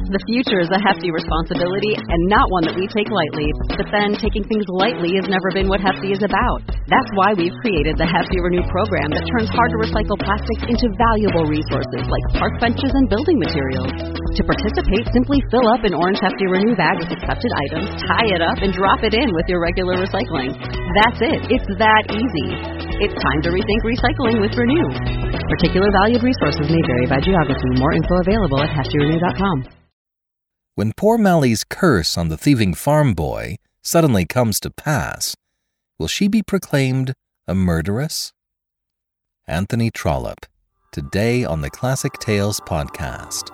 The future is a hefty responsibility and not one that we take lightly. But then, taking things lightly has never been what Hefty is about. That's why we've created the Hefty Renew program that turns hard-to-recycle plastics into valuable resources like park benches and building materials. To participate, simply fill up an orange Hefty Renew bag with accepted items, tie it up, and drop it in with your regular recycling. That's it. It's that easy. It's time to rethink recycling with Renew. Particular valued resources may vary by geography. More info available at heftyrenew.com. When poor Mally's curse on the thieving farm boy suddenly comes to pass, will she be proclaimed a murderess? Anthony Trollope, today on the Classic Tales podcast.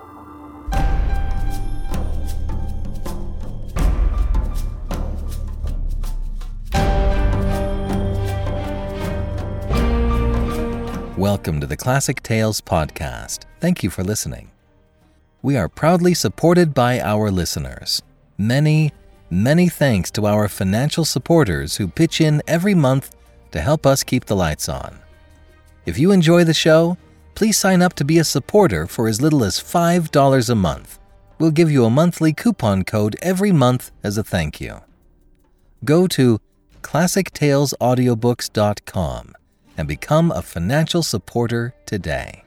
Welcome to the Classic Tales podcast. Thank you for listening. We are proudly supported by our listeners. Many thanks to our financial supporters who pitch in every month to help us keep the lights on. If you enjoy the show, please sign up to be a supporter for as little as $5 a month. We'll give you a monthly coupon code every month as a thank you. Go to ClassicTalesAudiobooks.com and become a financial supporter today.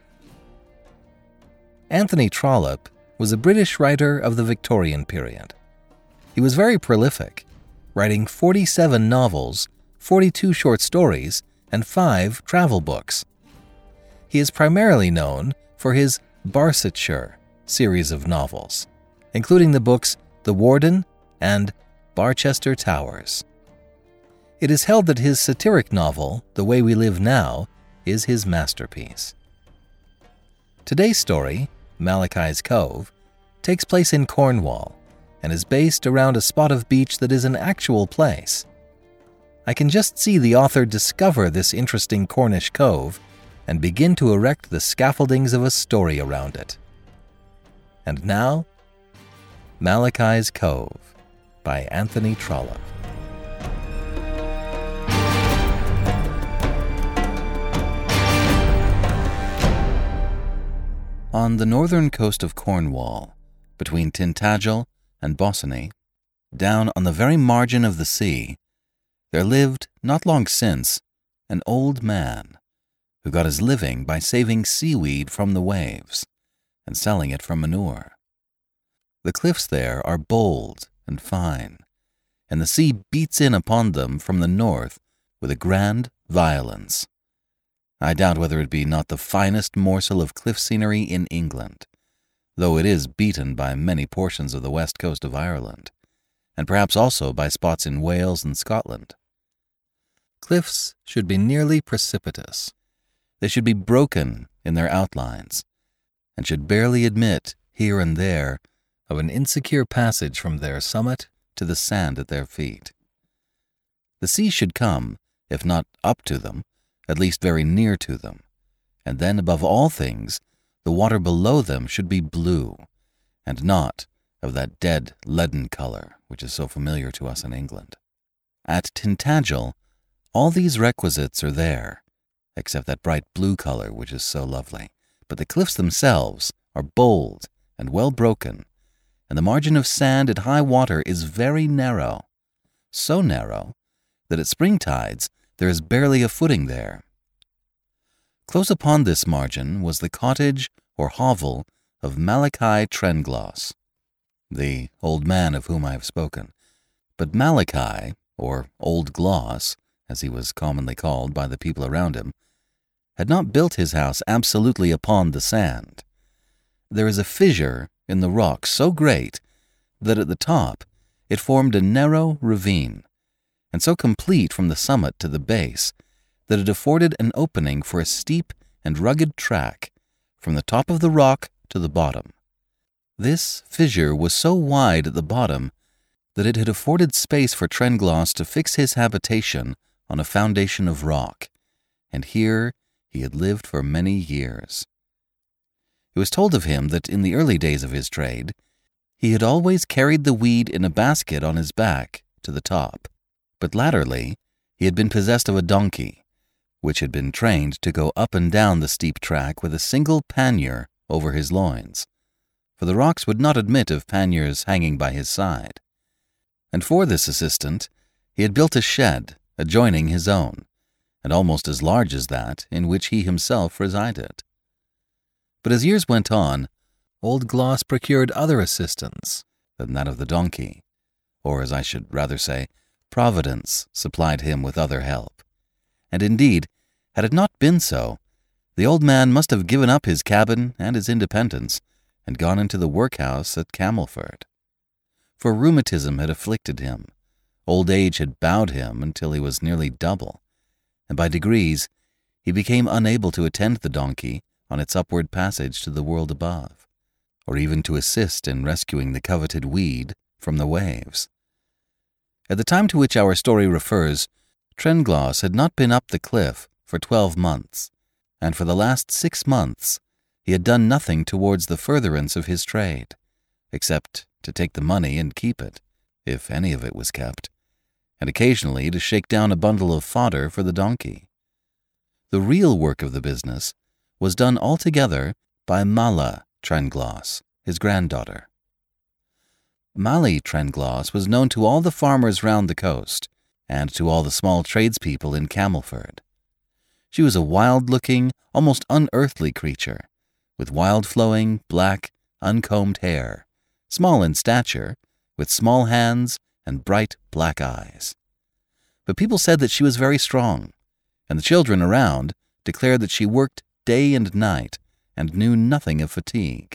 Anthony Trollope was a British writer of the Victorian period. He was very prolific, writing 47 novels, 42 short stories, and 5 travel books. He is primarily known for his Barsetshire series of novels, including the books The Warden and Barchester Towers. It is held that his satiric novel, The Way We Live Now, is his masterpiece. Today's story, Malachi's Cove, takes place in Cornwall and is based around a spot of beach that is an actual place. I can just see the author discover this interesting Cornish cove and begin to erect the scaffoldings of a story around it. And now, Malachi's Cove by Anthony Trollope. On the northern coast of Cornwall, between Tintagel and Bossiney, down on the very margin of the sea, there lived, not long since, an old man who got his living by saving seaweed from the waves and selling it for manure. The cliffs there are bold and fine, and the sea beats in upon them from the north with a grand violence. I doubt whether it be not the finest morsel of cliff scenery in England, though it is beaten by many portions of the west coast of Ireland, and perhaps also by spots in Wales and Scotland. Cliffs should be nearly precipitous. They should be broken in their outlines, and should barely admit, here and there, of an insecure passage from their summit to the sand at their feet. The sea should come, if not up to them, at least very near to them, and then, above all things, the water below them should be blue, and not of that dead leaden color which is so familiar to us in England. At Tintagel, all these requisites are there, except that bright blue color which is so lovely, but the cliffs themselves are bold and well broken, and the margin of sand at high water is very narrow, so narrow that at spring tides there is barely a footing there. Close upon this margin was the cottage or hovel of Malachi Trengloss, the old man of whom I have spoken. But Malachi, or Old Gloss, as he was commonly called by the people around him, had not built his house absolutely upon the sand. There is a fissure in the rock so great that at the top it formed a narrow ravine, and so complete from the summit to the base that it afforded an opening for a steep and rugged track from the top of the rock to the bottom. This fissure was so wide at the bottom that it had afforded space for Trengloss to fix his habitation on a foundation of rock, and here he had lived for many years. It was told of him that in the early days of his trade, he had always carried the weed in a basket on his back to the top, but latterly he had been possessed of a donkey, which had been trained to go up and down the steep track with a single pannier over his loins, for the rocks would not admit of panniers hanging by his side. And for this assistant, he had built a shed adjoining his own, and almost as large as that in which he himself resided. But as years went on, old Gloss procured other assistants than that of the donkey, or as I should rather say, Providence supplied him with other help. And indeed, had it not been so, the old man must have given up his cabin and his independence and gone into the workhouse at Camelford. For rheumatism had afflicted him, old age had bowed him until he was nearly double, and by degrees he became unable to attend the donkey on its upward passage to the world above, or even to assist in rescuing the coveted weed from the waves. At the time to which our story refers, Trengloss had not been up the cliff for 12 months, and for the last 6 months he had done nothing towards the furtherance of his trade, except to take the money and keep it, if any of it was kept, and occasionally to shake down a bundle of fodder for the donkey. The real work of the business was done altogether by Mala Trengloss, his granddaughter. Mali Trengloss was known to all the farmers round the coast, and to all the small tradespeople in Camelford. She was a wild-looking, almost unearthly creature, with wild-flowing, black, uncombed hair, small in stature, with small hands and bright black eyes. But people said that she was very strong, and the children around declared that she worked day and night and knew nothing of fatigue.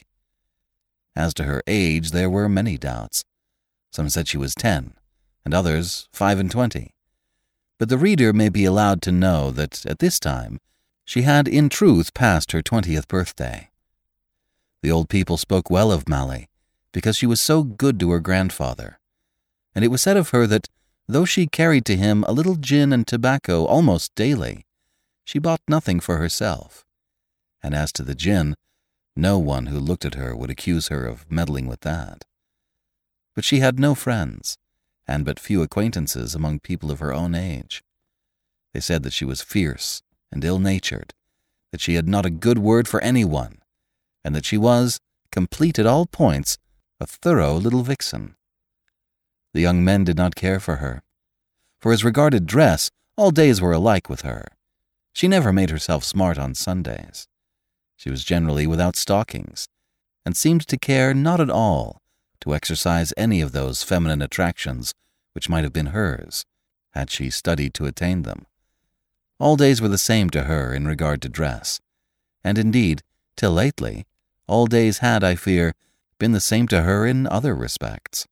As to her age, there were many doubts. Some said she was 10, and others 25. But the reader may be allowed to know that at this time she had in truth passed her 20th birthday. The old people spoke well of Mali, because she was so good to her grandfather, and it was said of her that, though she carried to him a little gin and tobacco almost daily, she bought nothing for herself. And as to the gin, no one who looked at her would accuse her of meddling with that. But she had no friends, and but few acquaintances among people of her own age. They said that she was fierce and ill-natured, that she had not a good word for anyone, and that she was, complete at all points, a thorough little vixen. The young men did not care for her, for as regarded dress, all days were alike with her. She never made herself smart on Sundays. She was generally without stockings, and seemed to care not at all to exercise any of those feminine attractions which might have been hers, had she studied to attain them. All days were the same to her in regard to dress, and indeed, till lately, all days had, I fear, been the same to her in other respects.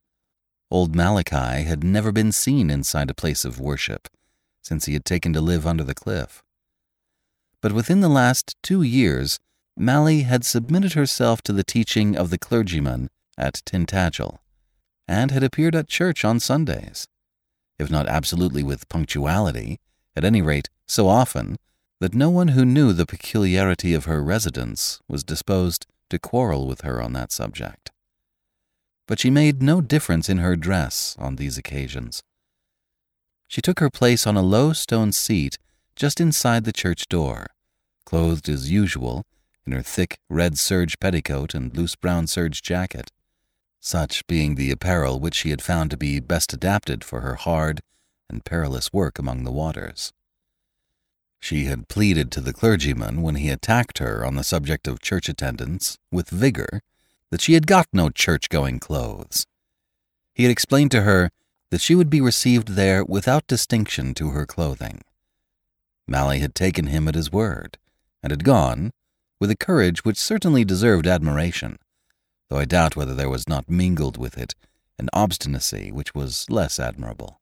Old Malachi had never been seen inside a place of worship since he had taken to live under the cliff. But within the last 2 years, Mally had submitted herself to the teaching of the clergyman at Tintagel, and had appeared at church on Sundays, if not absolutely with punctuality, at any rate so often that no one who knew the peculiarity of her residence was disposed to quarrel with her on that subject. But she made no difference in her dress on these occasions. She took her place on a low stone seat just inside the church door, clothed as usual in her thick red serge petticoat and loose brown serge jacket, such being the apparel which she had found to be best adapted for her hard and perilous work among the waters. She had pleaded to the clergyman when he attacked her on the subject of church attendance with vigor that she had got no church-going clothes. He had explained to her that she would be received there without distinction to her clothing. Mally had taken him at his word, and had gone, with a courage which certainly deserved admiration, though I doubt whether there was not mingled with it an obstinacy which was less admirable.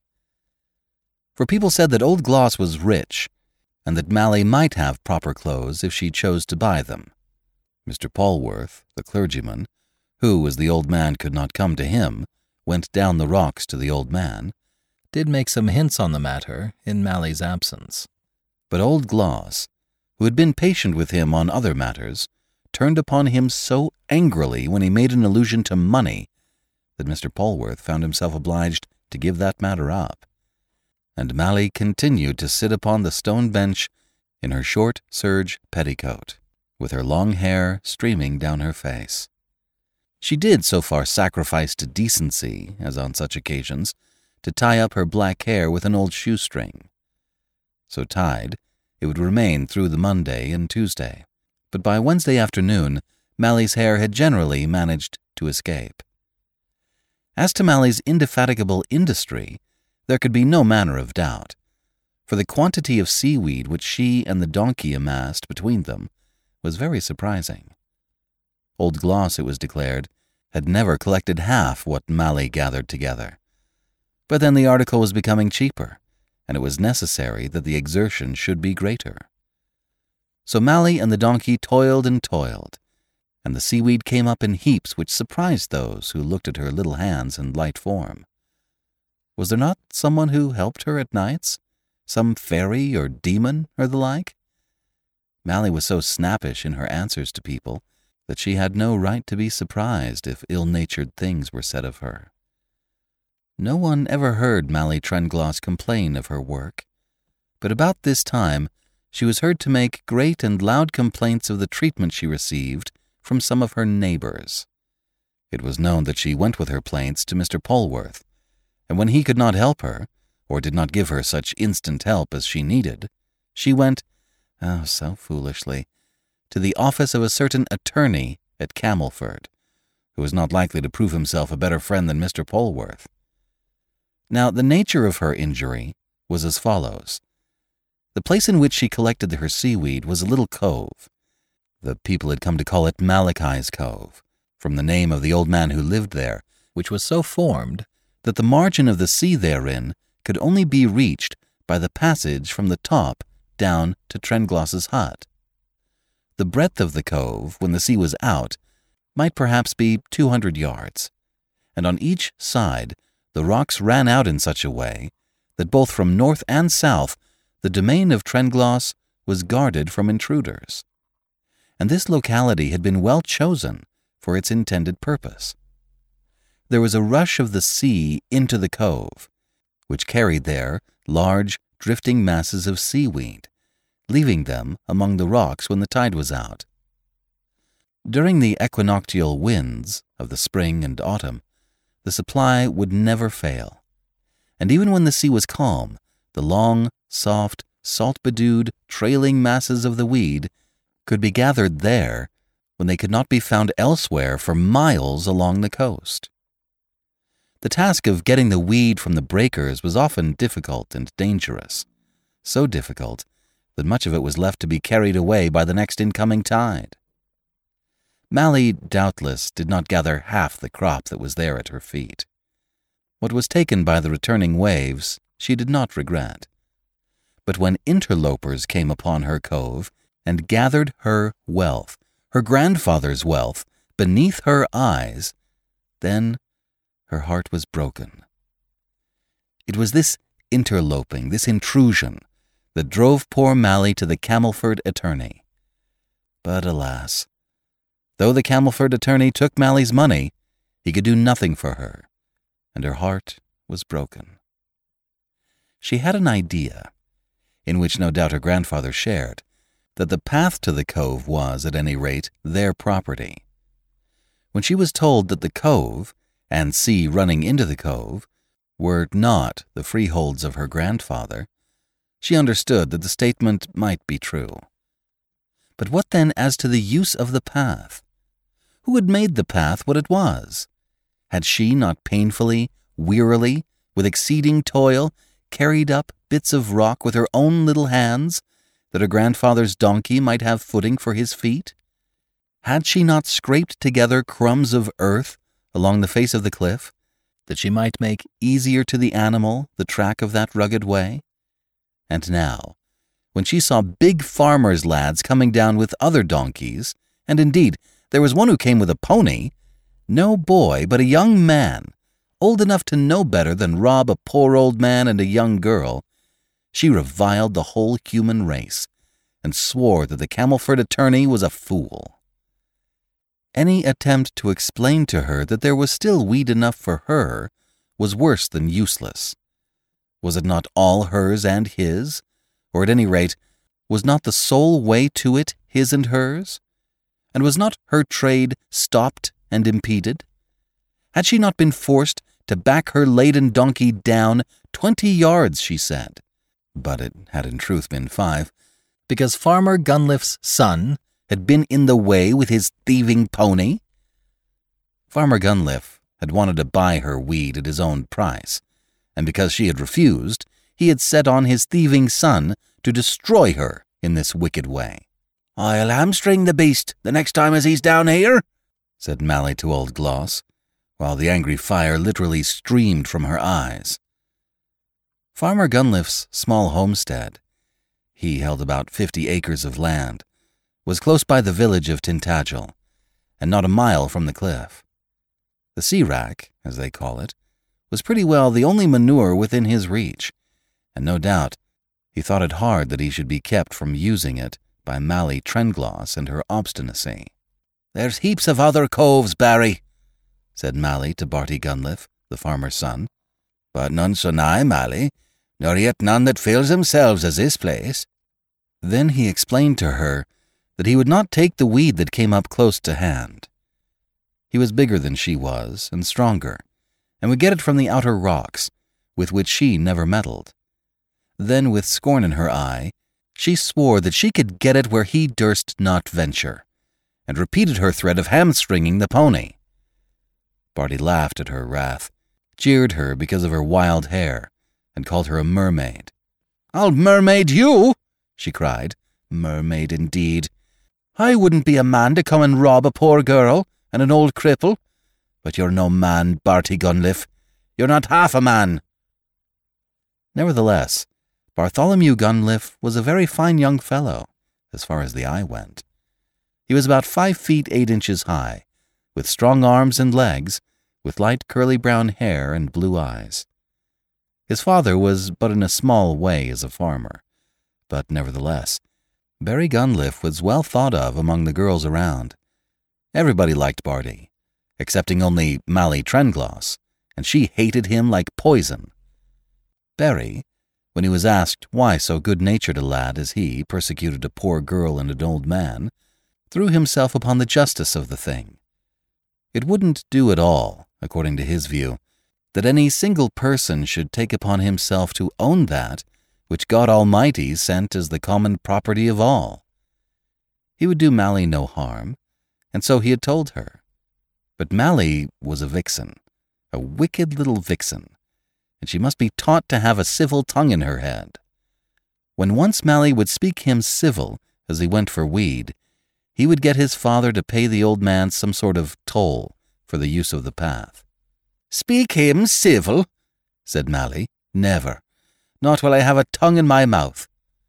For people said that old Gloss was rich, and that Mally might have proper clothes if she chose to buy them. Mr. Polwarth, the clergyman, who, as the old man could not come to him, went down the rocks to the old man, did make some hints on the matter in Mally's absence. But old Gloss, who had been patient with him on other matters, turned upon him so angrily when he made an allusion to money that Mr. Polwarth found himself obliged to give that matter up, and Mally continued to sit upon the stone bench in her short serge petticoat, with her long hair streaming down her face. She did so far sacrifice to decency, as on such occasions, to tie up her black hair with an old shoestring. So tied, it would remain through the Monday and Tuesday, but by Wednesday afternoon, Mally's hair had generally managed to escape. As to Mally's indefatigable industry, there could be no manner of doubt, for the quantity of seaweed which she and the donkey amassed between them was very surprising. Old Gloss, it was declared, had never collected half what Mally gathered together. But then the article was becoming cheaper, and it was necessary that the exertion should be greater. So Mally and the donkey toiled and toiled, and the seaweed came up in heaps which surprised those who looked at her little hands and light form. Was there not someone who helped her at nights? Some fairy or demon or the like? Mally was so snappish in her answers to people that she had no right to be surprised if ill-natured things were said of her. No one ever heard Mally Trengloss complain of her work, but about this time she was heard to make great and loud complaints of the treatment she received from some of her neighbors. It was known that she went with her plaints to Mr. Polwarth, and when he could not help her, or did not give her such instant help as she needed, she went, oh, so foolishly, to the office of a certain attorney at Camelford, who was not likely to prove himself a better friend than Mr. Polwarth. Now, the nature of her injury was as follows. The place in which she collected her seaweed was a little cove. The people had come to call it Malachi's Cove, from the name of the old man who lived there, which was so formed that the margin of the sea therein could only be reached by the passage from the top down to Trengloss's hut. The breadth of the cove, when the sea was out, might perhaps be 200 yards, and on each side the rocks ran out in such a way that both from north and south the domain of Trengloss was guarded from intruders. And this locality had been well chosen for its intended purpose. There was a rush of the sea into the cove, which carried there large, drifting masses of seaweed, leaving them among the rocks when the tide was out. During the equinoctial winds of the spring and autumn, the supply would never fail, and even when the sea was calm, the long, soft, salt-bedewed, trailing masses of the weed could be gathered there when they could not be found elsewhere for miles along the coast. The task of getting the weed from the breakers was often difficult and dangerous, so difficult that much of it was left to be carried away by the next incoming tide. Mally, doubtless, did not gather half the crop that was there at her feet. What was taken by the returning waves she did not regret. But when interlopers came upon her cove and gathered her wealth, her grandfather's wealth, beneath her eyes, then her heart was broken. It was this interloping, this intrusion, that drove poor Mally to the Camelford attorney. But alas, though the Camelford attorney took Mally's money, he could do nothing for her, and her heart was broken. She had an idea, in which no doubt her grandfather shared, that the path to the cove was, at any rate, their property. When she was told that the cove, and sea running into the cove, were not the freeholds of her grandfather, she understood that the statement might be true. But what then as to the use of the path? Who had made the path what it was? Had she not painfully, wearily, with exceeding toil, carried up bits of rock with her own little hands, that her grandfather's donkey might have footing for his feet? Had she not scraped together crumbs of earth along the face of the cliff, that she might make easier to the animal the track of that rugged way? And now, when she saw big farmers' lads coming down with other donkeys, and indeed there was one who came with a pony, no boy but a young man, old enough to know better than rob a poor old man and a young girl, she reviled the whole human race, and swore that the Camelford attorney was a fool. Any attempt to explain to her that there was still weed enough for her was worse than useless. Was it not all hers and his? Or at any rate, was not the sole way to it his and hers? And was not her trade stopped and impeded? Had she not been forced to back her laden donkey down 20 yards, she said? But it had in truth been 5, because Farmer Gunliff's son had been in the way with his thieving pony. Farmer Gunliff had wanted to buy her weed at his own price, and because she had refused, he had set on his thieving son to destroy her in this wicked way. "I'll hamstring the beast the next time as he's down here," said Mally to Old Gloss, while the angry fire literally streamed from her eyes. Farmer Gunliff's small homestead, he held about 50 acres of land, was close by the village of Tintagel, and not a mile from the cliff. The sea-wrack, as they call it, was pretty well the only manure within his reach, and no doubt he thought it hard that he should be kept from using it by Mally Trengloss and her obstinacy. "There's heaps of other coves, Barry," said Mally to Barty Gunliff, the farmer's son, "but none so nigh, Mally, nor yet none that fills themselves as this place." Then he explained to her that he would not take the weed that came up close to hand. He was bigger than she was, and stronger, and would get it from the outer rocks, with which she never meddled. Then, with scorn in her eye, she swore that she could get it where he durst not venture, and repeated her threat of hamstringing the pony. Barty laughed at her wrath, jeered her because of her wild hair, and called her a mermaid. "I'll mermaid you!" she cried. "Mermaid, indeed! I wouldn't be a man to come and rob a poor girl and an old cripple. But you're no man, Barty Gunliff. You're not half a man." Nevertheless, Bartholomew Gunliff was a very fine young fellow, as far as the eye went. He was about 5 feet 8 inches high, with strong arms and legs, with light curly brown hair and blue eyes. His father was but in a small way as a farmer, but nevertheless, Barry Gunliff was well thought of among the girls around. Everybody liked Barty, excepting only Mally Trengloss, and she hated him like poison. Barry, when he was asked why so good-natured a lad as he persecuted a poor girl and an old man, threw himself upon the justice of the thing. It wouldn't do at all, according to his view, that any single person should take upon himself to own that which God Almighty sent as the common property of all. He would do Mally no harm, and so he had told her. But Mally was a vixen, a wicked little vixen, and she must be taught to have a civil tongue in her head. When once Mally would speak him civil as he went for weed, he would get his father to pay the old man some sort of toll for the use of the path. "Speak him civil," said Mally. "Never. Not while I have a tongue in my mouth."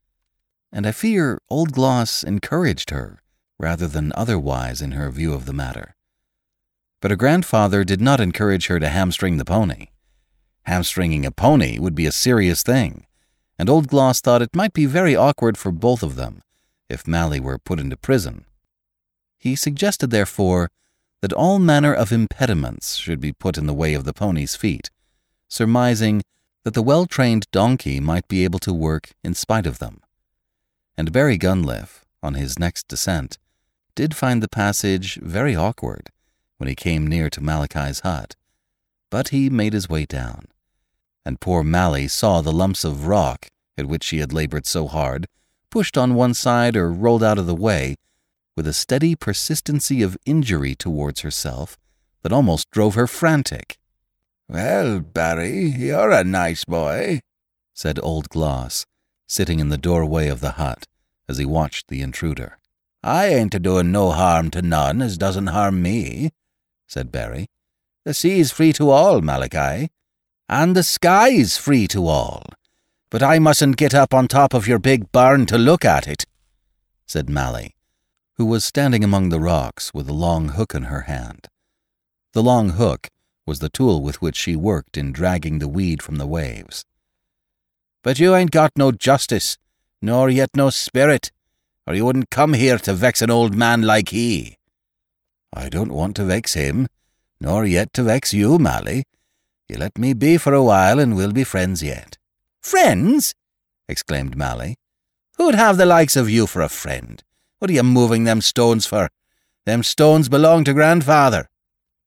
And I fear Old Gloss encouraged her, rather than otherwise in her view of the matter. But her grandfather did not encourage her to hamstring the pony. Hamstringing a pony would be a serious thing, and Old Gloss thought it might be very awkward for both of them if Mally were put into prison. He suggested, therefore, that all manner of impediments should be put in the way of the pony's feet, surmising that the well-trained donkey might be able to work in spite of them. And Barry Gunliff, on his next descent, did find the passage very awkward when he came near to Malachi's hut, but he made his way down, and poor Mally saw the lumps of rock at which she had labored so hard, pushed on one side or rolled out of the way, with a steady persistency of injury towards herself that almost drove her frantic. "Well, Barry, you're a nice boy," said Old Gloss, sitting in the doorway of the hut as he watched the intruder. "I ain't a-doing no harm to none as doesn't harm me," said Barry. "The sea's free to all, Malachi, and the sky's free to all, but I mustn't get up on top of your big barn to look at it," said Mally, who was standing among the rocks with a long hook in her hand. The long hook was the tool with which she worked in dragging the weed from the waves. "But you ain't got no justice, nor yet no spirit, or you wouldn't come here to vex an old man like he." "I don't want to vex him, nor yet to vex you, Mally. You let me be for a while, and we'll be friends yet." "Friends?" exclaimed Mally. "Who'd have the likes of you for a friend? What are you moving them stones for? Them stones belong to grandfather."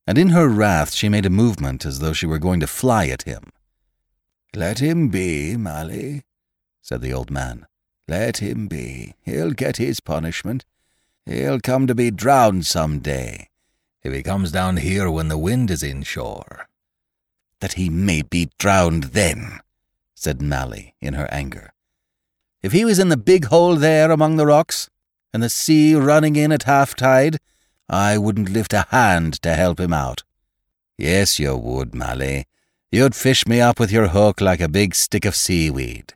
and in her wrath she made a movement as though she were going to fly at him. "Let him be, Mally," said the old man. "Let him be. He'll get his punishment. He'll come to be drowned some day, if he comes down here when the wind is inshore." "That he may be drowned then," said Mally in her anger. "If he was in the big hole there among the rocks, and the sea running in at half-tide, I wouldn't lift a hand to help him out." "Yes, you would, Mally. You'd fish me up with your hook like a big stick of seaweed."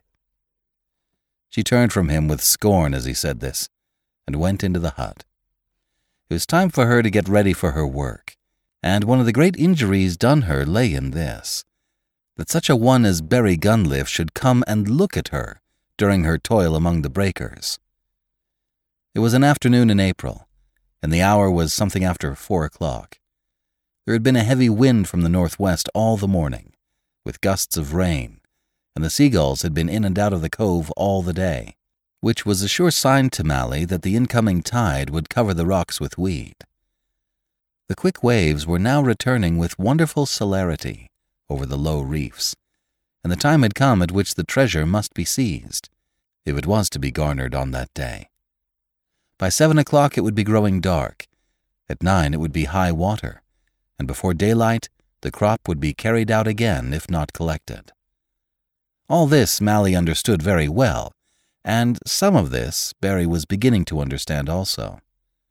She turned from him with scorn as he said this, and went into the hut. It was time for her to get ready for her work, and one of the great injuries done her lay in this, that such a one as Berry Gunliff should come and look at her during her toil among the breakers. It was an afternoon in April, and the hour was something after 4 o'clock. There had been a heavy wind from the northwest all the morning, with gusts of rain, and the seagulls had been in and out of the cove all the day, which was a sure sign to Mally that the incoming tide would cover the rocks with weed. The quick waves were now returning with wonderful celerity over the low reefs, and the time had come at which the treasure must be seized, if it was to be garnered on that day. By 7 o'clock it would be growing dark, at 9 it would be high water, and before daylight the crop would be carried out again if not collected. All this Mally understood very well, and some of this Berry was beginning to understand also.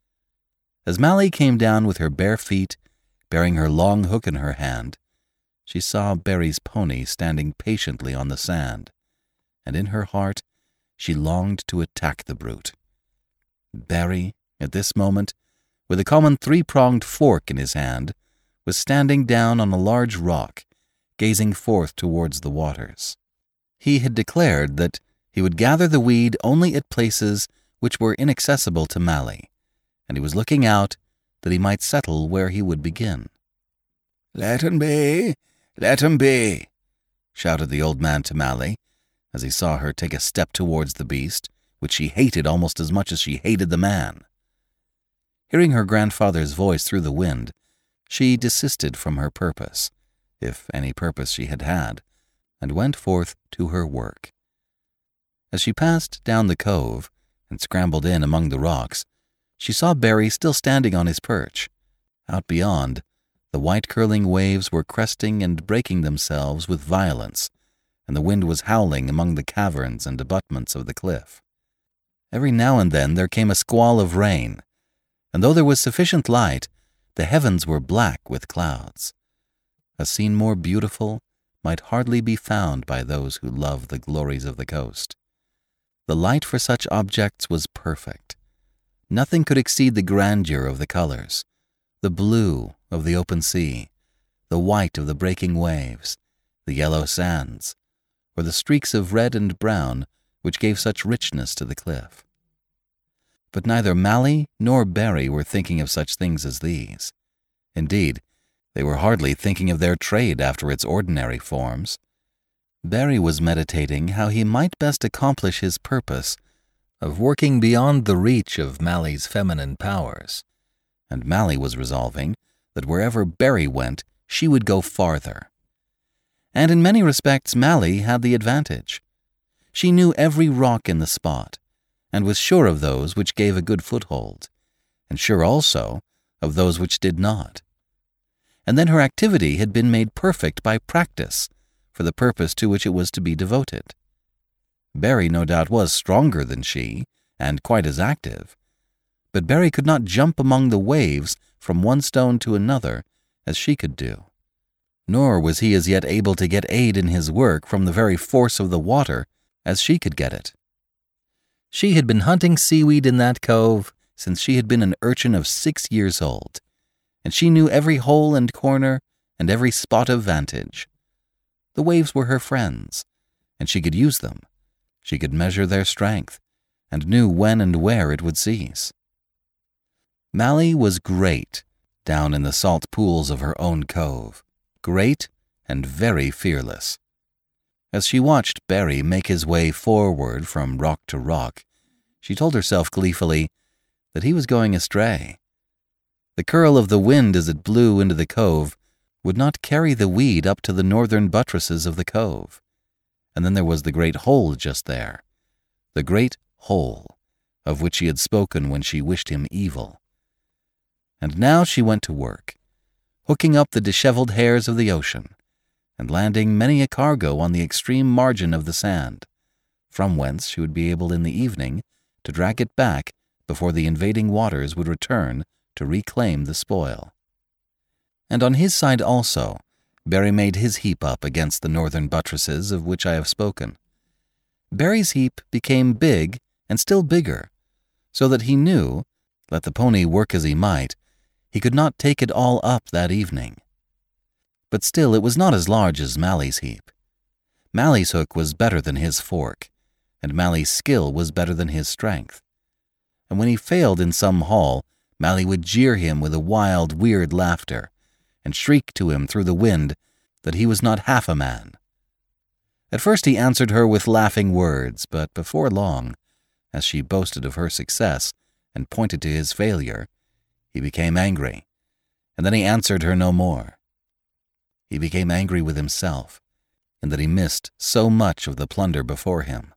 As Mally came down with her bare feet, bearing her long hook in her hand, she saw Berry's pony standing patiently on the sand, and in her heart she longed to attack the brute. Berry, at this moment, with a common 3-pronged fork in his hand, was standing down on a large rock, gazing forth towards the waters. He had declared that he would gather the weed only at places which were inaccessible to Mally, and he was looking out that he might settle where he would begin. "Let him be, let him be," shouted the old man to Mally, as he saw her take a step towards the beast, which she hated almost as much as she hated the man. Hearing her grandfather's voice through the wind, she desisted from her purpose, if any purpose she had had, and went forth to her work. As she passed down the cove and scrambled in among the rocks, she saw Berry still standing on his perch. Out beyond, the white curling waves were cresting and breaking themselves with violence, and the wind was howling among the caverns and abutments of the cliff. Every now and then there came a squall of rain, and though there was sufficient light, the heavens were black with clouds. A scene more beautiful might hardly be found by those who love the glories of the coast. The light for such objects was perfect. Nothing could exceed the grandeur of the colors, the blue of the open sea, the white of the breaking waves, the yellow sands, or the streaks of red and brown which gave such richness to the cliff. But neither Mally nor Berry were thinking of such things as these. Indeed, they were hardly thinking of their trade after its ordinary forms. Berry was meditating how he might best accomplish his purpose of working beyond the reach of Mally's feminine powers, and Mally was resolving that wherever Berry went, she would go farther. And in many respects Mally had the advantage. She knew every rock in the spot, and was sure of those which gave a good foothold, and sure also of those which did not. And then her activity had been made perfect by practice for the purpose to which it was to be devoted. Berry no doubt was stronger than she, and quite as active, but Berry could not jump among the waves from one stone to another as she could do. Nor was he as yet able to get aid in his work from the very force of the water as she could get it. She had been hunting seaweed in that cove since she had been an urchin of 6 years old, and she knew every hole and corner and every spot of vantage. The waves were her friends, and she could use them. She could measure their strength, and knew when and where it would cease. Mally was great down in the salt pools of her own cove, great and very fearless. As she watched Berry make his way forward from rock to rock, she told herself gleefully that he was going astray. The curl of the wind as it blew into the cove would not carry the weed up to the northern buttresses of the cove. And then there was the great hole just there, the great hole of which she had spoken when she wished him evil. And now she went to work, hooking up the disheveled hairs of the ocean, and landing many a cargo on the extreme margin of the sand, from whence she would be able in the evening to drag it back before the invading waters would return to reclaim the spoil. And on his side also, Barry made his heap up against the northern buttresses of which I have spoken. Barry's heap became big and still bigger, so that he knew, let the pony work as he might, he could not take it all up that evening. But still it was not as large as Mally's heap. Mally's hook was better than his fork, and Mally's skill was better than his strength. And when he failed in some haul, Mally would jeer him with a wild, weird laughter, and shriek to him through the wind that he was not half a man. At first he answered her with laughing words, but before long, as she boasted of her success and pointed to his failure, he became angry, and then he answered her no more. He became angry with himself, in that he missed so much of the plunder before him.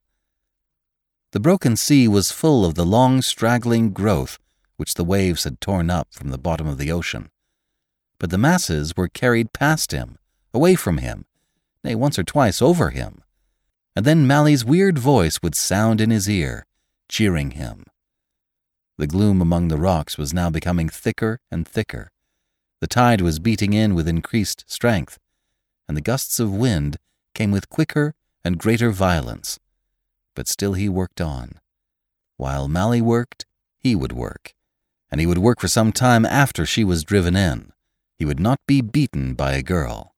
The broken sea was full of the long straggling growth which the waves had torn up from the bottom of the ocean, but the masses were carried past him, away from him, nay, once or twice over him, and then Mally's weird voice would sound in his ear, cheering him. The gloom among the rocks was now becoming thicker and thicker. The tide was beating in with increased strength, and the gusts of wind came with quicker and greater violence. But still he worked on. While Mally worked, he would work, and he would work for some time after she was driven in. He would not be beaten by a girl.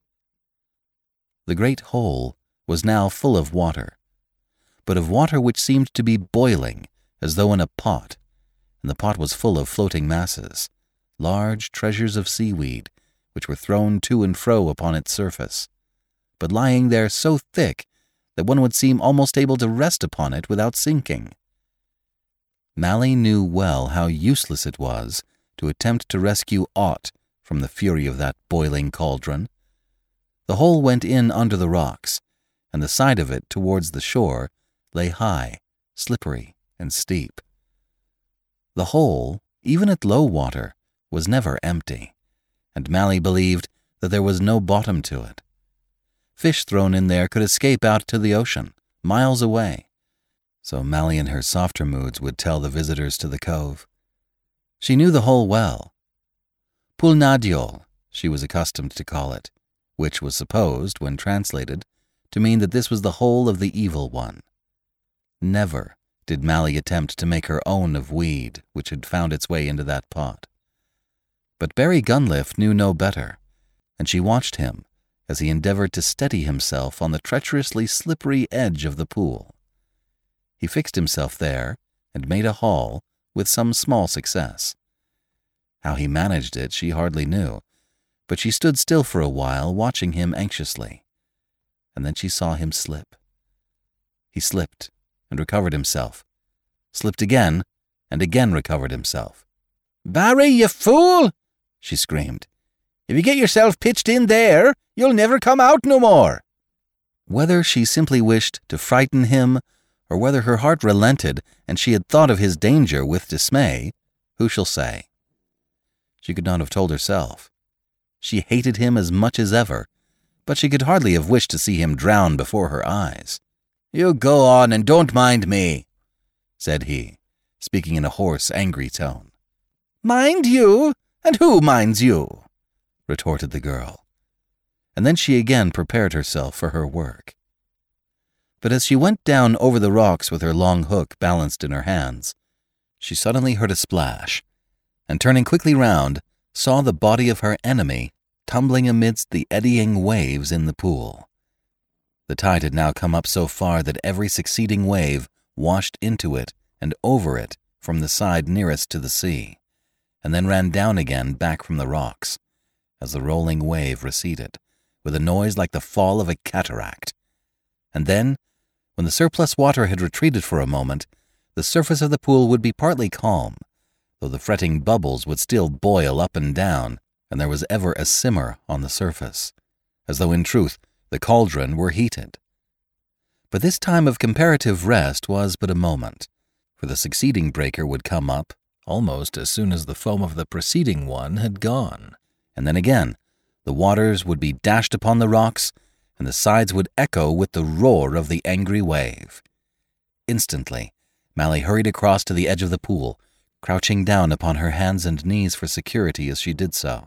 The great hole was now full of water, but of water which seemed to be boiling as though in a pot, and the pot was full of floating masses, large treasures of seaweed, which were thrown to and fro upon its surface, but lying there so thick that one would seem almost able to rest upon it without sinking. Mally knew well how useless it was to attempt to rescue aught from the fury of that boiling cauldron. The hole went in under the rocks, and the side of it towards the shore lay high, slippery, and steep. The hole, even at low water, was never empty, and Mally believed that there was no bottom to it. Fish thrown in there could escape out to the ocean, miles away, so Mally in her softer moods would tell the visitors to the cove. She knew the hole well. Pulnadiol, she was accustomed to call it, which was supposed, when translated, to mean that this was the hole of the evil one. Never did Mally attempt to make her own of weed which had found its way into that pot. But Barry Gunliff knew no better, and she watched him as he endeavored to steady himself on the treacherously slippery edge of the pool. He fixed himself there and made a haul with some small success. How he managed it she hardly knew, but she stood still for a while watching him anxiously, and then she saw him slip. He slipped and recovered himself, slipped again, and again recovered himself. "Barry, you fool!" she screamed. "If you get yourself pitched in there, you'll never come out no more." Whether she simply wished to frighten him, or whether her heart relented and she had thought of his danger with dismay, who shall say? She could not have told herself. She hated him as much as ever, but she could hardly have wished to see him drown before her eyes. "You go on and don't mind me," said he, speaking in a hoarse, angry tone. "Mind you? And who minds you?" retorted the girl. And then she again prepared herself for her work. But as she went down over the rocks with her long hook balanced in her hands, she suddenly heard a splash, and turning quickly round, saw the body of her enemy tumbling amidst the eddying waves in the pool. The tide had now come up so far that every succeeding wave washed into it and over it from the side nearest to the sea, and then ran down again back from the rocks, as the rolling wave receded, with a noise like the fall of a cataract. And then, when the surplus water had retreated for a moment, the surface of the pool would be partly calm, though the fretting bubbles would still boil up and down, and there was ever a simmer on the surface, as though in truth the cauldron were heated. But this time of comparative rest was but a moment, for the succeeding breaker would come up almost as soon as the foam of the preceding one had gone, and then again the waters would be dashed upon the rocks, and the sides would echo with the roar of the angry wave. Instantly, Mally hurried across to the edge of the pool, crouching down upon her hands and knees for security as she did so.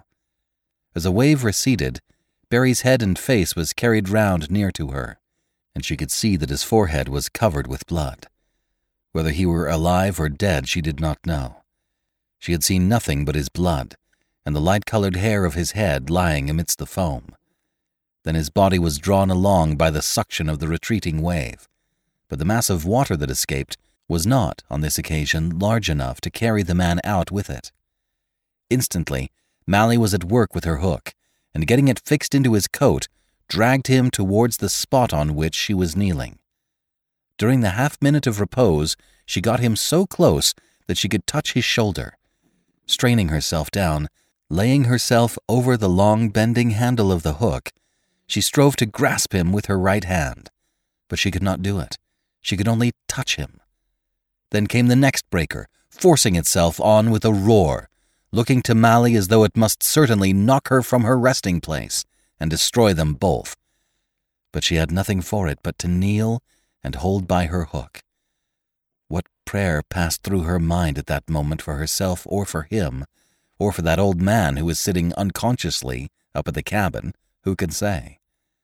As a wave receded, Barry's head and face was carried round near to her, and she could see that his forehead was covered with blood. Whether he were alive or dead she did not know. She had seen nothing but his blood, and the light-colored hair of his head lying amidst the foam. Then his body was drawn along by the suction of the retreating wave, but the mass of water that escaped was not, on this occasion, large enough to carry the man out with it. Instantly, Mally was at work with her hook, and getting it fixed into his coat, dragged him towards the spot on which she was kneeling. During the half-minute of repose, she got him so close that she could touch his shoulder. Straining herself down, laying herself over the long bending handle of the hook, she strove to grasp him with her right hand, but she could not do it. She could only touch him. Then came the next breaker, forcing itself on with a roar, looking to Mally as though it must certainly knock her from her resting place and destroy them both. But she had nothing for it but to kneel and hold by her hook. What prayer passed through her mind at that moment for herself or for him, or for that old man who was sitting unconsciously up at the cabin, who could say?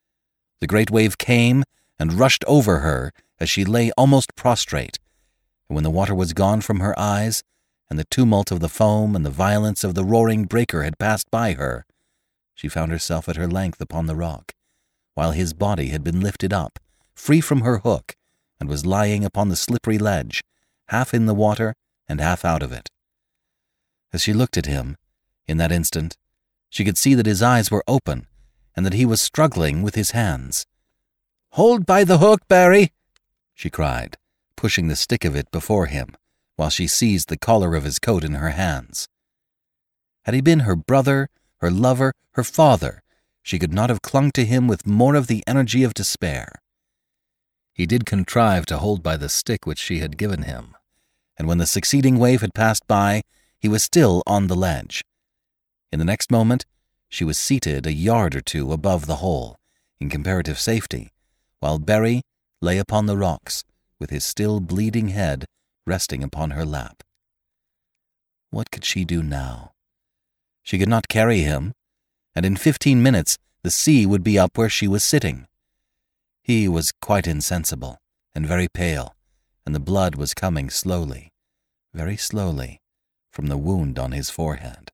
The great wave came and rushed over her as she lay almost prostrate, and when the water was gone from her eyes, and the tumult of the foam and the violence of the roaring breaker had passed by her, she found herself at her length upon the rock, while his body had been lifted up, free from her hook, and was lying upon the slippery ledge, half in the water and half out of it. As she looked at him, in that instant, she could see that his eyes were open, and that he was struggling with his hands. "Hold by the hook, Barry!" she cried, pushing the stick of it before him, while she seized the collar of his coat in her hands. Had he been her brother, her lover, her father, she could not have clung to him with more of the energy of despair. He did contrive to hold by the stick which she had given him, and when the succeeding wave had passed by, he was still on the ledge. In the next moment, she was seated a yard or two above the hole, in comparative safety, while Barry lay upon the rocks, with his still bleeding head resting upon her lap. What could she do now? She could not carry him, and in 15 minutes the sea would be up where she was sitting. He was quite insensible, and very pale, and the blood was coming slowly, very slowly, from the wound on his forehead.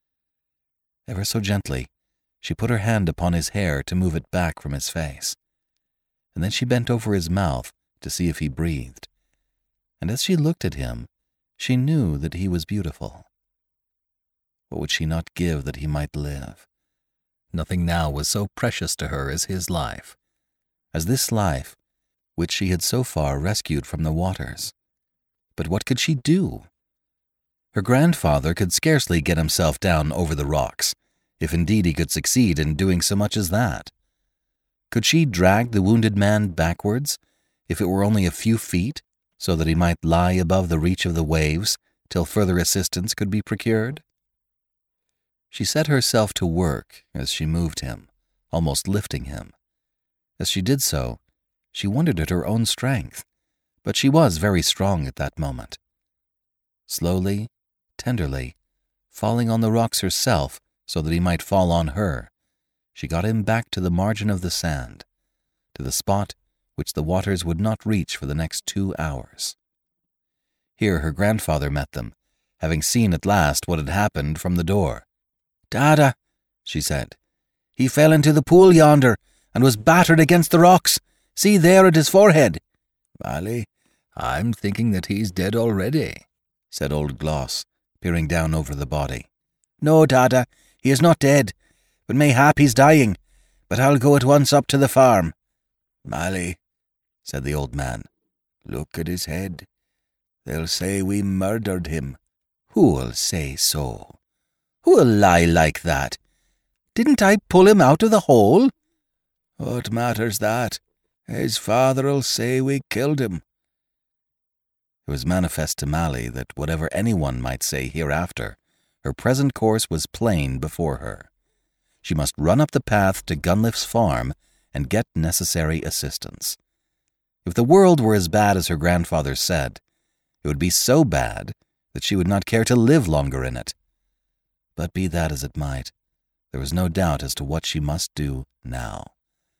Ever so gently, she put her hand upon his hair to move it back from his face, and then she bent over his mouth to see if he breathed, and as she looked at him, she knew that he was beautiful. What would she not give that he might live? Nothing now was so precious to her as his life, as this life which she had so far rescued from the waters. But what could she do? Her grandfather could scarcely get himself down over the rocks, if indeed he could succeed in doing so much as that. Could she drag the wounded man backwards, if it were only a few feet, so that he might lie above the reach of the waves till further assistance could be procured? She set herself to work as she moved him, almost lifting him. As she did so, she wondered at her own strength, but she was very strong at that moment. Slowly, tenderly, falling on the rocks herself so that he might fall on her, she got him back to the margin of the sand, to the spot which the waters would not reach for the next 2 hours. Here her grandfather met them, having seen at last what had happened from the door. "Dada," she said, "he fell into the pool yonder, and was battered against the rocks. See there at his forehead." "Mally, I'm thinking that he's dead already," said old Gloss, peering down over the body. "No, Dada, he is not dead, but mayhap he's dying. But I'll go at once up to the farm." "Mally," said the old man, "look at his head. They'll say we murdered him. Who'll say so? Who'll lie like that? Didn't I pull him out of the hole? What matters that? His father'll say we killed him. It was manifest to Mally that whatever anyone might say hereafter, her present course was plain before her. She must run up the path to Gunliff's farm and get necessary assistance. If the world were as bad as her grandfather said, it would be so bad that she would not care to live longer in it. But be that as it might, there was no doubt as to what she must do now.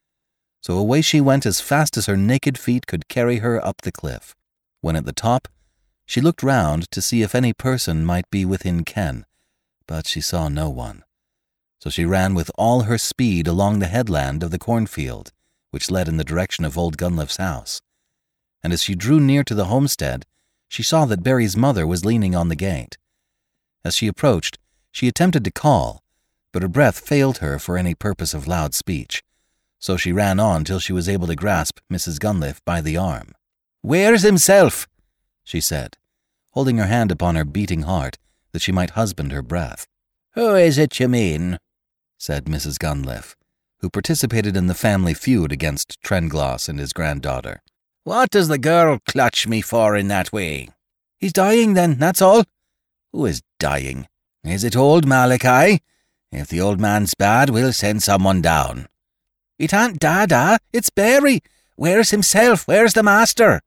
So away she went as fast as her naked feet could carry her up the cliff. When at the top, she looked round to see if any person might be within ken, but she saw no one. So she ran with all her speed along the headland of the cornfield, which led in the direction of old Gunliff's house. And as she drew near to the homestead, she saw that Barry's mother was leaning on the gate. As she approached, she attempted to call, but her breath failed her for any purpose of loud speech, so she ran on till she was able to grasp Mrs. Gunliff by the arm. "Where's himself?" she said, holding her hand upon her beating heart that she might husband her breath. "Who is it you mean?" said Mrs. Gunliff, who participated in the family feud against Trengloss and his granddaughter. "What does the girl clutch me for in that way?" "He's dying then, that's all." "Who is dying?" "Is it old Malachi? If the old man's bad, we'll send someone down." "It ain't Dada, it's Barry. Where's himself? Where's the master?"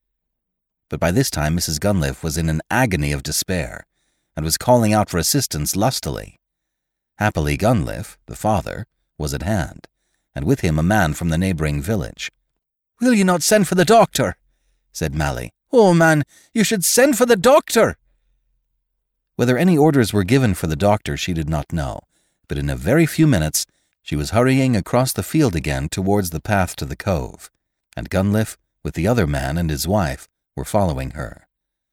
But by this time Mrs. Gunliff was in an agony of despair, and was calling out for assistance lustily. Happily Gunliff, the father, was at hand, and with him a man from the neighbouring village. "Will you not send for the doctor?" said Mally. "Oh, man, you should send for the doctor." Whether any orders were given for the doctor she did not know, but in a very few minutes she was hurrying across the field again towards the path to the cove, and Gunliff, with the other man and his wife, were following her.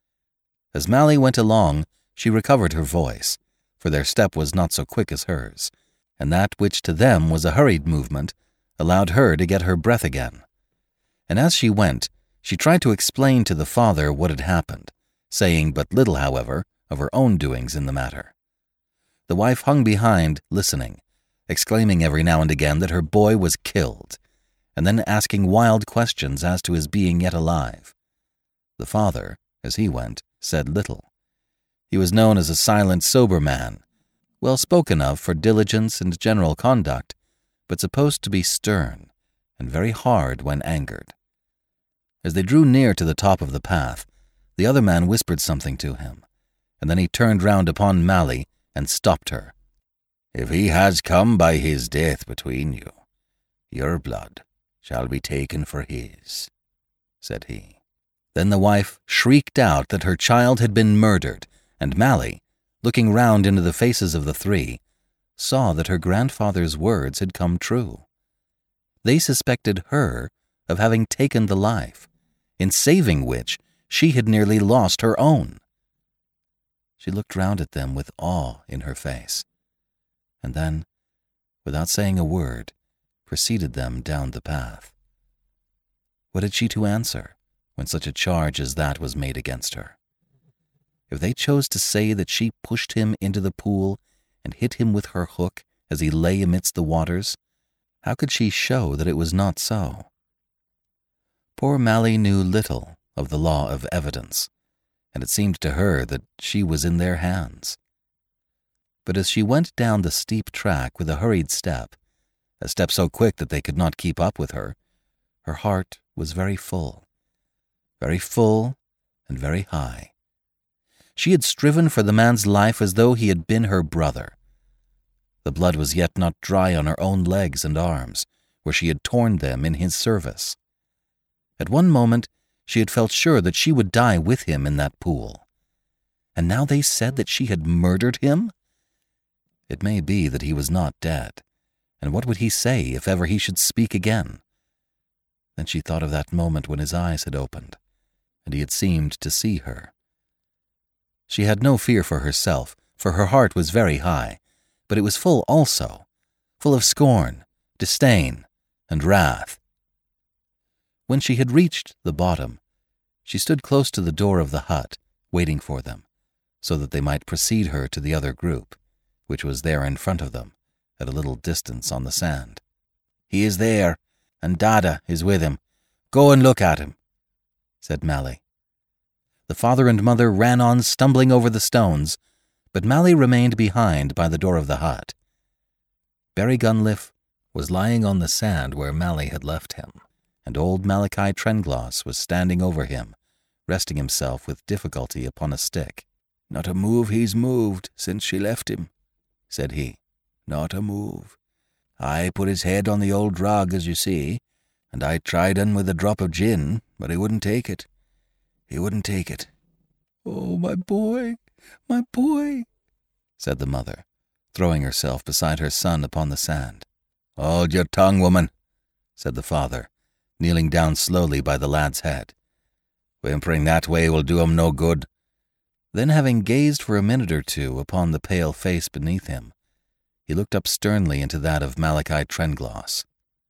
As Mally went along, she recovered her voice, for their step was not so quick as hers, and that which to them was a hurried movement allowed her to get her breath again. And as she went, she tried to explain to the father what had happened, saying but little, however, of her own doings in the matter. The wife hung behind, listening, exclaiming every now and again that her boy was killed, and then asking wild questions as to his being yet alive. The father, as he went, said little. He was known as a silent, sober man, well spoken of for diligence and general conduct, but supposed to be stern and very hard when angered. As they drew near to the top of the path, the other man whispered something to him, and then he turned round upon Mally and stopped her. "If he has come by his death between you, your blood shall be taken for his," said he. Then the wife shrieked out that her child had been murdered, and Mally, looking round into the faces of the three, saw that her grandfather's words had come true. They suspected her of having taken the life, in saving which she had nearly lost her own. She looked round at them with awe in her face, and then, without saying a word, preceded them down the path. What had she to answer when such a charge as that was made against her? If they chose to say that she pushed him into the pool and hit him with her hook as he lay amidst the waters, how could she show that it was not so? Poor Mally knew little of the law of evidence, and it seemed to her that she was in their hands. But as she went down the steep track with a hurried step, a step so quick that they could not keep up with her heart was very full and very high. She had striven for the man's life as though he had been her brother. The blood was yet not dry on her own legs and arms, where she had torn them in his service. At one moment she had felt sure that she would die with him in that pool. And now they said that she had murdered him? It may be that he was not dead, and what would he say if ever he should speak again? Then she thought of that moment when his eyes had opened, and he had seemed to see her. She had no fear for herself, for her heart was very high, but it was full also, full of scorn, disdain, and wrath. When she had reached the bottom, she stood close to the door of the hut, waiting for them, so that they might precede her to the other group, which was there in front of them, at a little distance on the sand. "He is there, and Dada is with him. Go and look at him," said Mally. The father and mother ran on, stumbling over the stones, but Mally remained behind by the door of the hut. Barry Gunliff was lying on the sand where Mally had left him, and old Malachi Trengloss was standing over him, resting himself with difficulty upon a stick. "Not a move he's moved since she left him," said he. "Not a move. I put his head on the old rug, as you see, and I tried un with a drop of gin, but he wouldn't take it. He wouldn't take it." "Oh, my boy, said the mother, throwing herself beside her son upon the sand. "Hold your tongue, woman," said the father, kneeling down slowly by the lad's head. "Whimpering that way will do him no good." Then, having gazed for a minute or two upon the pale face beneath him, he looked up sternly into that of Malachi Trengloss.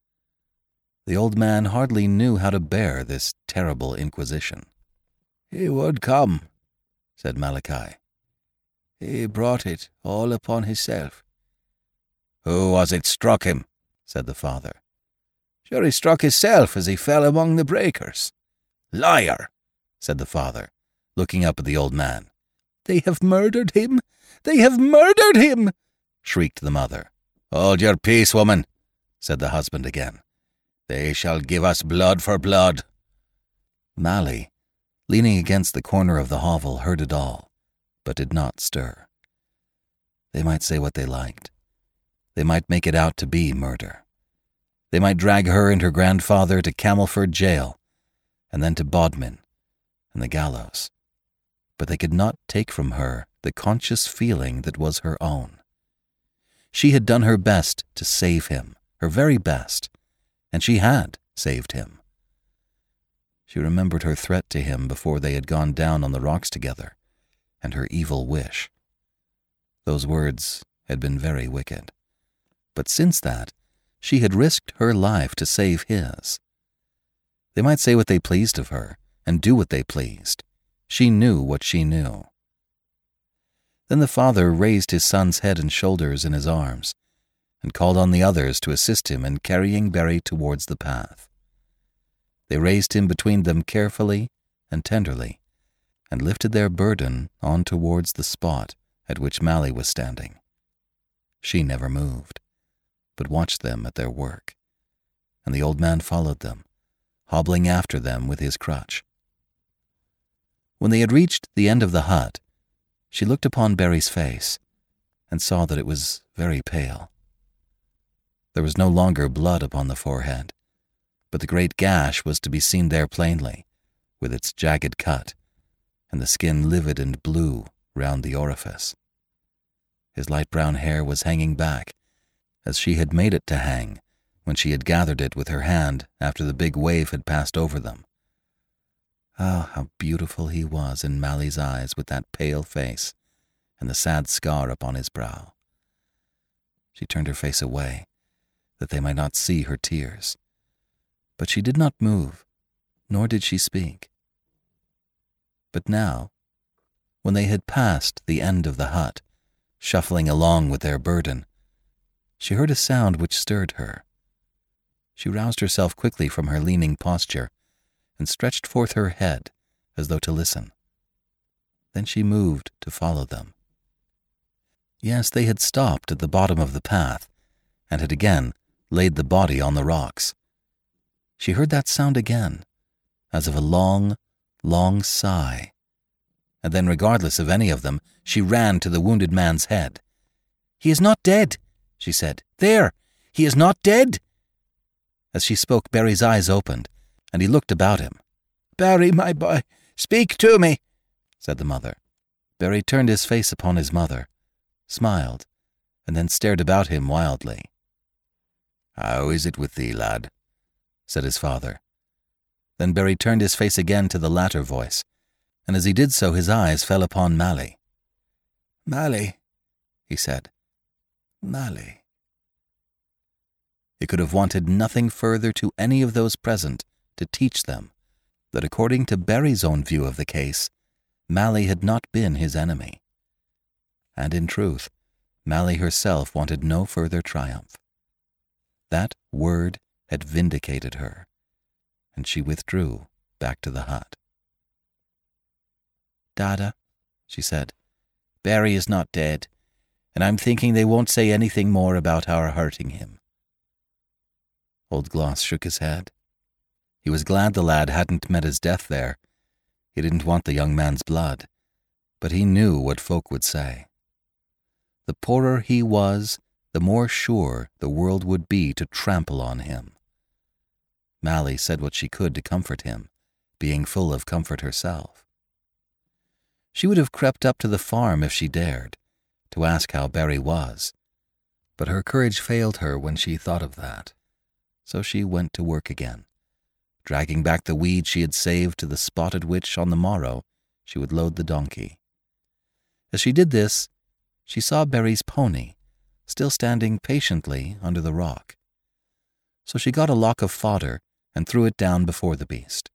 The old man hardly knew how to bear this terrible inquisition. "He would come," said Malachi. "He brought it all upon hisself." "Who was it struck him?" said the father. "Sure he struck hisself as he fell among the breakers." "Liar!" said the father, looking up at the old man. "They have murdered him! They have murdered him!" shrieked the mother. "Hold your peace, woman," said the husband again. "They shall give us blood for blood." Mally, leaning against the corner of the hovel, heard it all, but did not stir. They might say what they liked. They might make it out to be murder. They might drag her and her grandfather to Camelford jail, and then to Bodmin and the gallows. But they could not take from her the conscious feeling that was her own. She had done her best to save him, her very best, and she had saved him. She remembered her threat to him before they had gone down on the rocks together, and her evil wish. Those words had been very wicked. But since that, she had risked her life to save his. They might say what they pleased of her, and do what they pleased. She knew what she knew. Then the father raised his son's head and shoulders in his arms, and called on the others to assist him in carrying Barry towards the path. They raised him between them carefully and tenderly, and lifted their burden on towards the spot at which Mally was standing. She never moved, but watched them at their work, and the old man followed them, hobbling after them with his crutch. When they had reached the end of the hut, she looked upon Barry's face, and saw that it was very pale. There was no longer blood upon the forehead, but the great gash was to be seen there plainly, with its jagged cut, and the skin livid and blue round the orifice. His light brown hair was hanging back, as she had made it to hang when she had gathered it with her hand after the big wave had passed over them. Ah, how beautiful he was in Mally's eyes with that pale face and the sad scar upon his brow. She turned her face away, that they might not see her tears, but she did not move, nor did she speak. But now, when they had passed the end of the hut, shuffling along with their burden, she heard a sound which stirred her. She roused herself quickly from her leaning posture and stretched forth her head as though to listen. Then she moved to follow them. Yes, they had stopped at the bottom of the path and had again laid the body on the rocks. She heard that sound again, as of a long, long sigh, and then, regardless of any of them, she ran to the wounded man's head. "He is not dead," she said. "There! He is not dead!" As she spoke, Barry's eyes opened, and he looked about him. "Barry, my boy, speak to me," said the mother. Barry turned his face upon his mother, smiled, and then stared about him wildly. "How is it with thee, lad?" said his father. Then Barry turned his face again to the latter voice, and as he did so his eyes fell upon Mally. "Mally," he said. "Mally." He could have wanted nothing further to any of those present to teach them that according to Barry's own view of the case, Mally had not been his enemy. And in truth, Mally herself wanted no further triumph. That word had vindicated her, and she withdrew back to the hut. "Dada," she said, "Barry is not dead, and I'm thinking they won't say anything more about our hurting him." Old Gloss shook his head. He was glad the lad hadn't met his death there. He didn't want the young man's blood, but he knew what folk would say. The poorer he was, the more sure the world would be to trample on him. Mally said what she could to comfort him, being full of comfort herself. She would have crept up to the farm if she dared, to ask how Barry was, but her courage failed her when she thought of that. So she went to work again, dragging back the weed she had saved to the spot at which, on the morrow, she would load the donkey. As she did this, she saw Barry's pony, still standing patiently under the rock. So she got a lock of fodder and threw it down before the beast.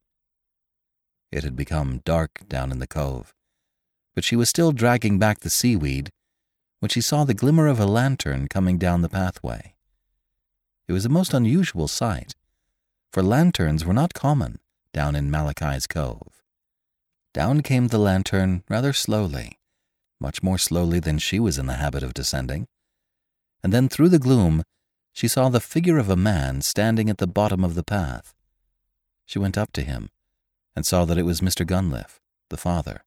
It had become dark down in the cove, but she was still dragging back the seaweed when she saw the glimmer of a lantern coming down the pathway. It was a most unusual sight, for lanterns were not common down in Malachi's Cove. Down came the lantern rather slowly, much more slowly than she was in the habit of descending, and then through the gloom she saw the figure of a man standing at the bottom of the path. She went up to him and saw that it was Mr. Gunliff, the father.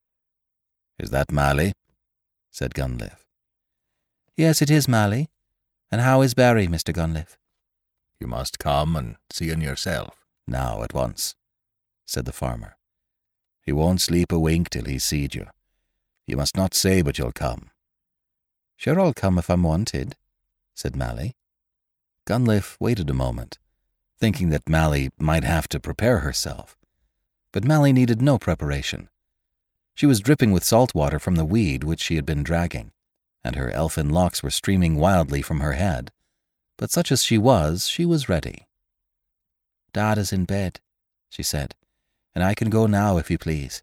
"Is that Mally?" said Gunliff. "Yes, it is Mally. And how is Barry, Mr. Gunliff?" "You must come and see him yourself, "Now, at once," said the farmer. He won't sleep a wink till he's seed you. You must not say but you'll come." "Sure I'll come if I'm wanted," said Mally. Gunliff waited a moment, thinking that Mally might have to prepare herself. But Mally needed no preparation. She was dripping with salt water from the weed which she had been dragging, and her elfin locks were streaming wildly from her head. But such as she was ready. "Dada's in bed," she said, "and I can go now if you please."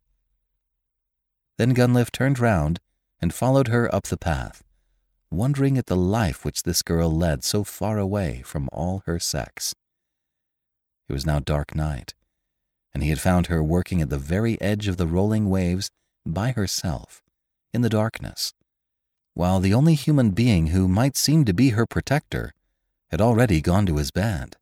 Then Gunliff turned round and followed her up the path, wondering at the life which this girl led so far away from all her sex. It was now dark night, and he had found her working at the very edge of the rolling waves by herself, in the darkness, while the only human being who might seem to be her protector had already gone to his bed.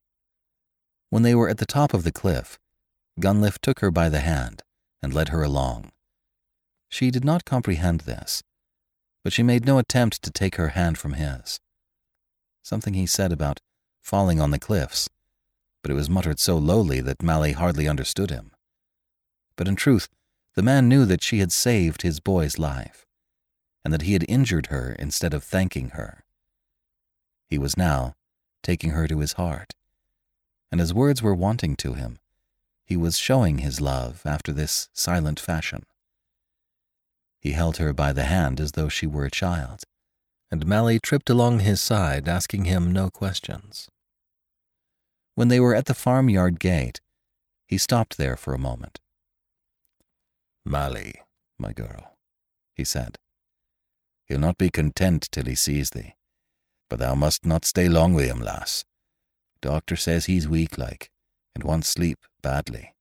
When they were at the top of the cliff, Gunliff took her by the hand and led her along. She did not comprehend this, but she made no attempt to take her hand from his. Something he said about falling on the cliffs, but it was muttered so lowly that Mally hardly understood him. But in truth, the man knew that she had saved his boy's life, and that he had injured her instead of thanking her. He was now taking her to his heart, and as words were wanting to him, he was showing his love after this silent fashion. He held her by the hand as though she were a child, and Mally tripped along his side, asking him no questions. When they were at the farmyard gate, he stopped there for a moment. "Mally, my girl," he said, "he'll not be content till he sees thee, but thou must not stay long with him, lass. Doctor says he's weak-like, and wants sleep badly."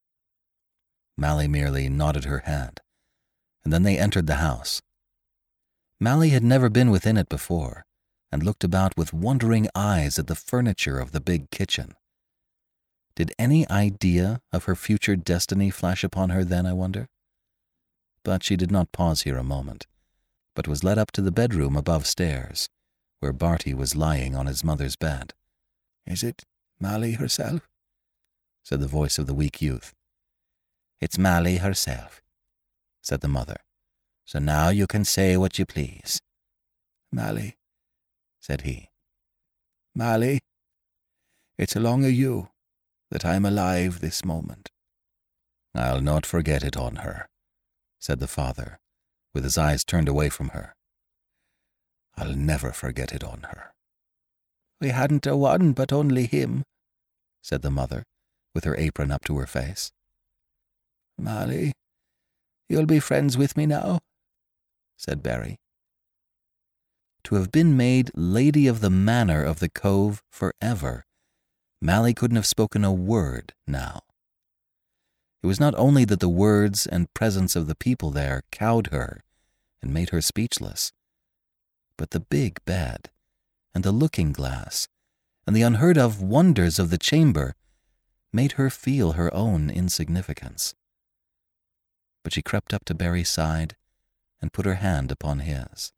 Mally merely nodded her head, and then they entered the house. Mally had never been within it before, and looked about with wondering eyes at the furniture of the big kitchen. Did any idea of her future destiny flash upon her then, I wonder? But she did not pause here a moment, but was led up to the bedroom above stairs, where Barty was lying on his mother's bed. "Is it Mally herself?" said the voice of the weak youth. "It's Mally herself," said the mother. "So now you can say what you please." "Mally," said he. "Mally, it's along o' you that I'm alive this moment." "I'll not forget it on her," said the father, with his eyes turned away from her. "I'll never forget it on her." "We hadn't a one but only him," said the mother, with her apron up to her face. "Mally, You'll be friends with me now?" said Berry. To have been made lady of the manor of the Cove forever, Mally couldn't have spoken a word now. It was not only that the words and presence of the people there cowed her and made her speechless, but the big bed, and the looking-glass, and the unheard-of wonders of the chamber made her feel her own insignificance. But she crept up to Berry's side and put her hand upon his.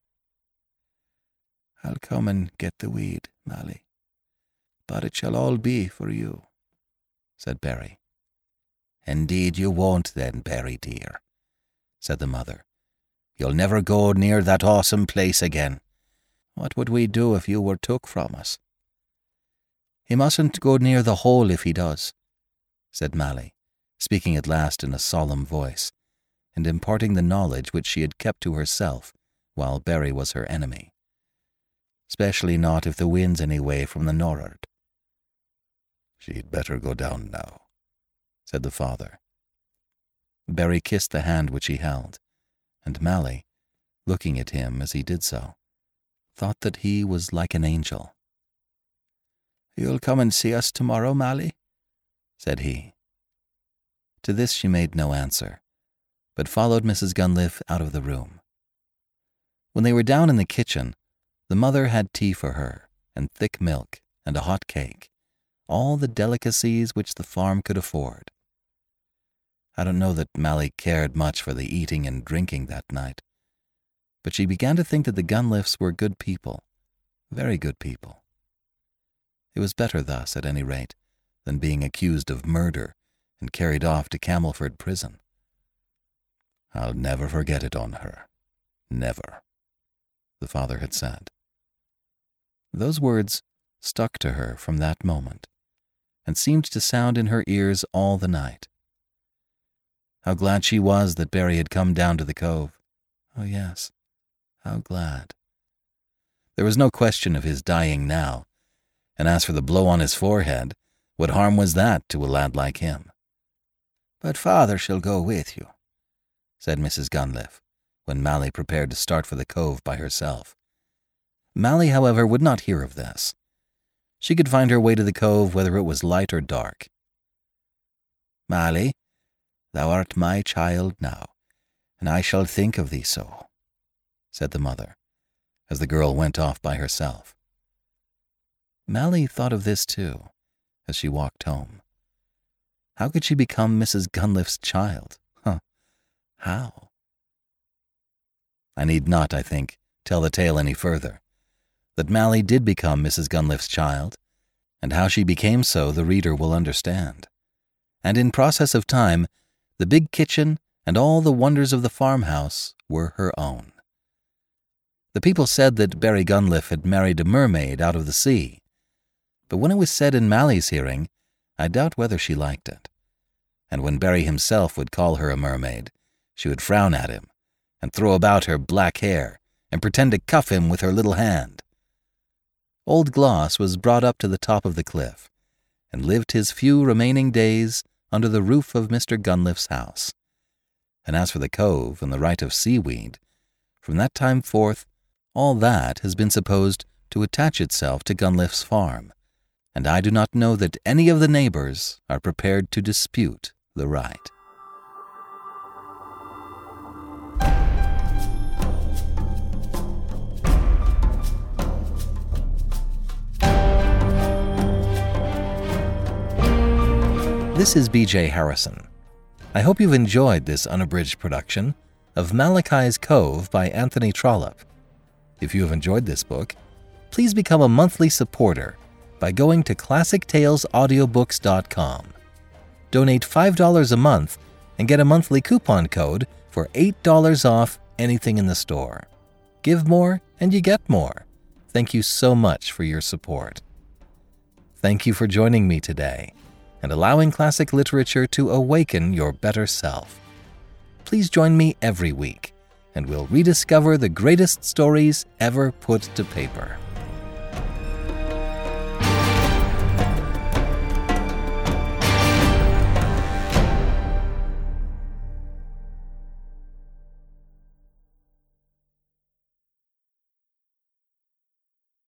"I'll come and get the weed, Mally, but it shall all be for you," said Berry. "Indeed you won't then, Berry dear," said the mother. "You'll never go near that awesome place again. What would we do if you were took from us?" "He mustn't go near the hole if he does," said Mally, speaking at last in a solemn voice, and imparting the knowledge which she had kept to herself while Berry was her enemy. "Especially not if the wind's any way from the nor'ard." "She'd better go down now," said the father. Berry kissed the hand which he held, and Mally, looking at him as he did so, thought that he was like an angel. "You'll come and see us tomorrow, Mally?" said he. To this she made no answer, but followed Mrs. Cunliffe out of the room. When they were down in the kitchen, the mother had tea for her, and thick milk, and a hot cake, all the delicacies which the farm could afford. I don't know that Mally cared much for the eating and drinking that night, but she began to think that the Cunliffes were good people, very good people. It was better thus, at any rate, than being accused of murder and carried off to Camelford prison. "I'll never forget it on her. Never," the father had said. Those words stuck to her from that moment, and seemed to sound in her ears all the night. How glad she was that Berry had come down to the Cove. Oh, yes, how glad. There was no question of his dying now, and as for the blow on his forehead, what harm was that to a lad like him? "But father shall go with you," said Mrs. Cunliffe, when Mally prepared to start for the Cove by herself. Mally, however, would not hear of this. She could find her way to the Cove whether it was light or dark. "Mally, thou art my child now, and I shall think of thee so," said the mother, as the girl went off by herself. Mally thought of this too, as she walked home. How could she become Mrs. Cunliffe's child? How? I need not, I think, tell the tale any further. That Mally did become Mrs. Cunliffe's child, and how she became so the reader will understand. And in process of time, the big kitchen and all the wonders of the farmhouse were her own. The people said that Berry Cunliffe had married a mermaid out of the sea, but when it was said in Mally's hearing, I doubt whether she liked it. And when Berry himself would call her a mermaid, she would frown at him, and throw about her black hair, and pretend to cuff him with her little hand. Old Gloss was brought up to the top of the cliff, and lived his few remaining days under the roof of Mr. Cunliffe's house. And as for the Cove and the right of seaweed, from that time forth, all that has been supposed to attach itself to Cunliffe's farm, and I do not know that any of the neighbors are prepared to dispute the right. This is B.J. Harrison. I hope you've enjoyed this unabridged production of Malachi's Cove by Anthony Trollope. If you have enjoyed this book, please become a monthly supporter by going to ClassicTalesAudiobooks.com. Donate $5 a month and get a monthly coupon code for $8 off anything in the store. Give more and you get more. Thank you so much for your support. Thank you for joining me today and allowing classic literature to awaken your better self. Please join me every week, and we'll rediscover the greatest stories ever put to paper.